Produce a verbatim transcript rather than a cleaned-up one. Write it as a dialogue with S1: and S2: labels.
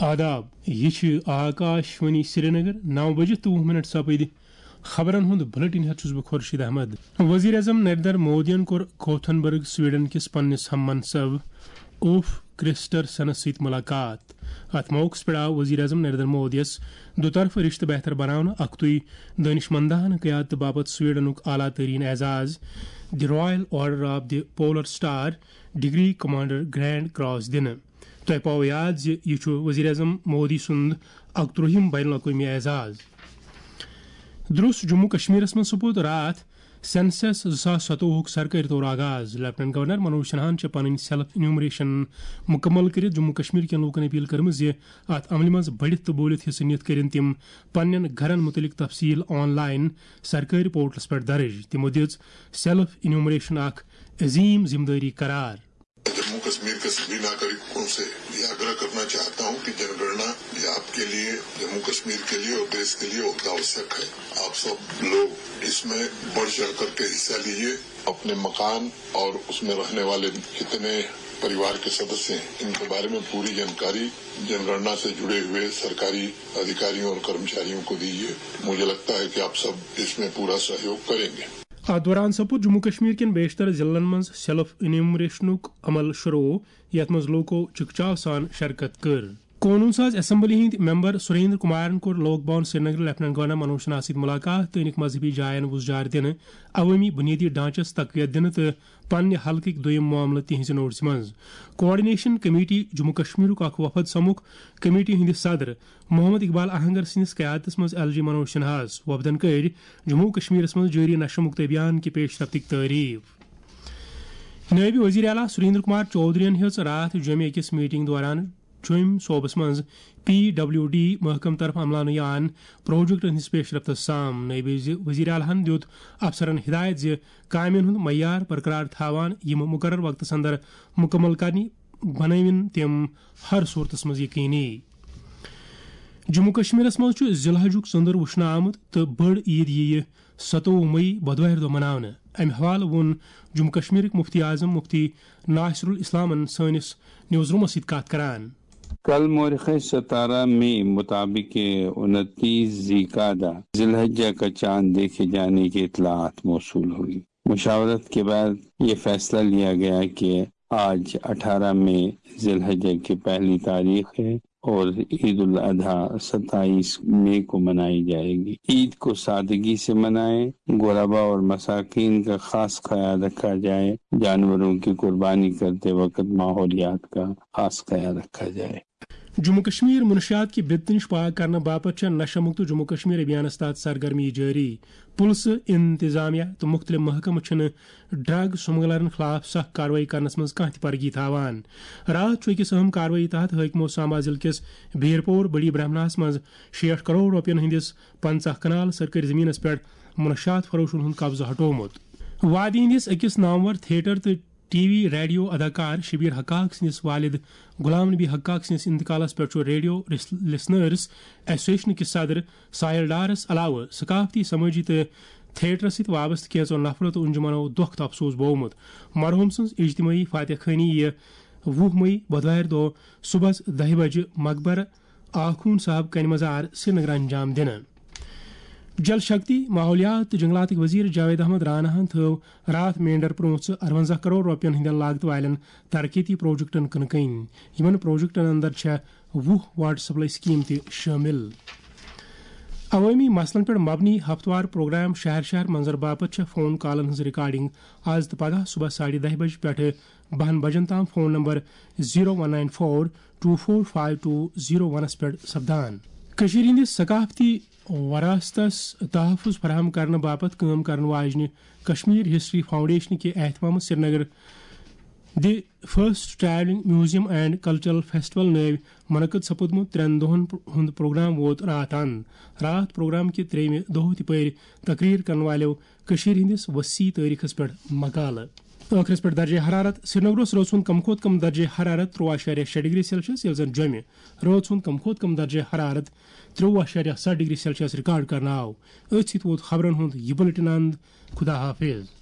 S1: آداب یہ آکاشوانی سری نگر نو بجے تو منٹ سپد خبرن ہند بلٹن ہیت چھس بہ خورشید احمد. وزیر اعظم نریندر مودین کور گوتھنبرگ سویڈن کس پنس ہم منصب اوف کرسٹرسنس ست ملاقات. ات موقع پہ آو وزیر اعظم نریندر مودیس دوطرف رشتہ بہتر بنانے اختوی دانش مندانہ قیادت باپت سویڈنک اعلیٰ ترین اعزاز the Royal Order of the Polar Star degree commander grand cross دن. تہ پاو یاد یہ وزیر اعظم مودی سند اکترہم بین الاقوامی اعزاز. درست جموں کشمیرس من سپود رات سینسس زاس ستوہ سرکاری طور آغاز. لیفٹنٹ گورنر منوج سنہان پن سیلف انیومریشن مکمل کر جموں کشمیر کن لوکن اپیل کرم ات عمل مز بڑھت تو بولت حصہ نت کرن تم پنن گھرن متعلق تفصیل آن لائن سرکاری پورٹلس پہ درج. تمو دِژ سیلف انیومریشن اخ عظیم ذمہ داری قرار.
S2: جموں کشمیر کے سبھی ناگرکوں سے یہ آگرہ کرنا چاہتا ہوں کہ جن گننا یہ آپ کے لیے جموں کشمیر کے لیے اور دیش کے لیے بہت آوشک ہے. آپ سب لوگ اس میں بڑھ چڑھ کر کے حصہ لیجیے. اپنے مکان اور اس میں رہنے والے کتنے پریوار کے سدسیہ ہیں ان کے بارے میں پوری جانکاری جن گننا سے جڑے ہوئے سرکاری ادھیکاریوں اور کرمچاریوں کو دیجیے. مجھے لگتا ہے کہ آپ سب اس میں پورا سہیوگ کریں گے.
S1: ات دوران سپود جموں کشمیر کن بیشتر ضلعن مز سیلف انیومریشنک عمل شروع یت مز لوکو چکچاو سان شرکت کر. قونون ساز اسمبلی ہند ممبر سریندر کمارن کور Lok Bhavan Srinagar lieutenant governor Manoj Sinha ست ملاقات تینک مذہبی جائن وزجار دن عوامی بنیادی ڈھانچس تقویت دن تو پنہ حلقک دویم معاملہ تہذ نوٹس مز. کوآرڈینیشن کمیٹی جموں کشمیرک اخ وفد سمکھ کمیٹی ہند صدر محمد اقبال اہنگر سندس قیادتس مز ایل جی منوج سنہاس. وفدن کر جموں کشمیرس مز جاری نشہ مکت ابھیان کہ پیش رفتک تعریف. نائب وزیر اعلیٰ سریندر کمار چودھرین ہیژ رات جومہ اکس میٹنگ دوران جوم صوبس مز پی ڈبلیو ڈی محکم طرف عملانہ یان پروجیکٹ ہندس پیش رفت سام. نائب وزیر اعلیٰ دیت افسرن ہدایت زِ کامین ہند معیار برقرار تھاوان یم مقرر وقتس اندر مکمل کرنی بنوین تم ہر صورتس مز یقینی. جموں کشمیرس مز ذی الحجک ژندر وچھنہ آمت تو بڑ عید یی ستوہ مئی بدوار دہ مناونہ. امہ حوالہ وون جموں کشمیرک مفتی اعظم مفتی ناصر الاسلامن سانس نیوز رومس ست کت کران.
S3: کل مورخ ستارہ میں مطابق انتیس ذی قعدہ ذی الحجہ کا چاند دیکھے جانے کی اطلاعات موصول ہوئی. مشاورت کے بعد یہ فیصلہ لیا گیا کہ آج اٹھارہ مئی ذی الحجہ کی پہلی تاریخ ہے اور عید الاضحیٰ ستائیس مئی کو منائی جائے گی. عید کو سادگی سے منائیں، غربا اور مساکین کا خاص خیال رکھا جائے، جانوروں کی قربانی کرتے وقت ماحولیات کا خاص خیال رکھا جائے.
S1: جموں کشمیر منشیات کی بت نش پاک کرنے باپت نشہ مکت جموں کشمیر ابھیانس تحت سرگرمی جاری. پولیس انتظامیہ تو مختلف محکمہ چھن ڈرگ سمگلرن خلاف سخت کاروائی کرنس مز کھانا تہ پرگی تھاوان. رات اکس اہم کاروائی تحت حاکمو سامبا ضلع کس بیرپور بڑی برہمناہس مز شیٹھ کروڑ روپین ہندس پنچہ کنال سرکاری زمینس پہ منشیات فروشن ہند قبضہ ہٹومت. وادی ہندس اکس نامور تھیٹر تو ٹی وی ریڈیو اداکار شبیر حقاق سندس والد غلام نبی حقاق سندس انتقالس پہ ریڈیو لسنرز ایسوسیشن کس صدر ساحل ڈارس علاوہ ثقافتی سماجی تو تھیٹرس ست وابستہ کینژو نفرو تو انجمنو دکھ تو افسوس بومت. مرحوم سن اجتماعی فاتح خانی یہ وُہ مئی بدوار دہ صبح دہ بجے مقبر آخون صاحب کن مزار سری نگر انجام دن. جل شکتی ماحولیات جنگلات وزیر جاوید احمد راناہن تھو رات مینڈر پرونچ اروزہ کروڑ روپین ہندین لاگت والن ترقیتی پروجیکٹن کن کن. یمن پروجیکٹن اندر چھ وُہ واٹر سپلائی سکیم تہ شامل. عوامی مسلن پہ مبنی ہفتوار پروگرام شہر شہر منظر باپت چھ فون کالن ہز ریکارڈنگ آز تو پگہ صبح ساڑھے دہ بجے پہ بہن بجن تام phone number zero one nine four two four five two zero ونس پہ سپدان. کشیر ہندس ثقافتی وراثتس تحفظ فراہم کرنے باپت کام کرن واجنہ کشمیر ہسٹری فاؤنڈیشن کے اہتمام Srinagar the first travelling museum and cultural festival نو منعقد سپودمت ترین دہن ہند پروگرام ووت رات اند. رات پروگرام کے تریمہ دہ تہ پیر تقریر کرن والو کشیر ہندس وسیع تاریخس پہ مقالہ. ٲخرس پہ درجہ حرارت سری نگرس روز ہند کم کھوت کم درجہ حرارت ترٛوُہ اشاریہ شےٚ ڈگری سیلسیس ییٚلہِ زن جومہِ روز ہند کم کھوت کم درجہ حرارت ترٛوُہ اشاریہ سَتھ ڈگری سیلسیس ریکارڈ کرنہٕ آو. أتھۍ سۭتۍ ووت خبرن ہُنٛد یہِ بُلٹن اند. خدا حافظ.